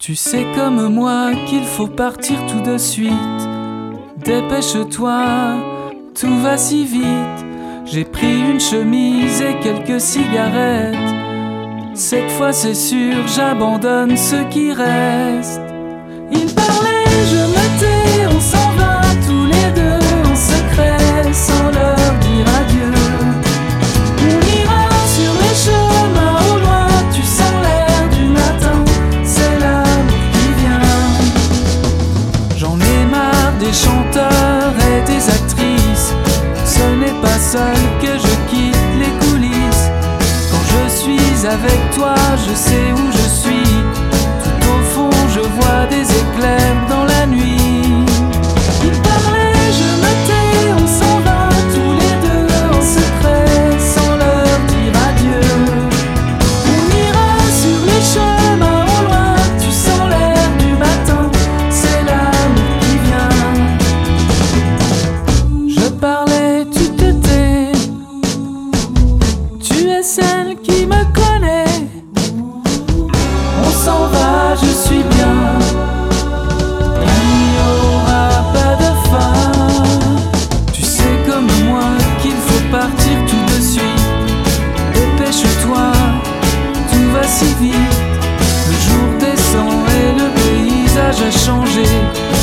Tu sais comme moi qu'il faut partir tout de suite. Dépêche-toi, tout va si vite. J'ai pris une chemise et quelques cigarettes. Cette fois c'est sûr, j'abandonne ce qui reste. Il parlait, je me tais, on s'en va tous les deux en secret, sans leur dire adieu. On ira sur les chemins au loin, tu sens l'air du matin, c'est l'amour qui vient. J'en ai marre des chanteurs et des actrices, ce n'est pas seul que je quitte les coulisses. Quand je suis avec toi, je sais où je suis. Tout au fond, je vois des éclairs dans la nuit. Il parlait, je me tais, on s'en va tous les deux en secret, sans leur dire adieu. On ira sur les chemins au loin, tu sens l'air du matin, c'est l'amour qui vient. Je parlais, tu te tais, tu es celle qui me connaît. On s'en va, je suis bien. Il n'y aura pas de fin. Tu sais comme moi qu'il faut partir tout de suite. Dépêche-toi, tout va si vite. Le jour descend et le paysage a changé.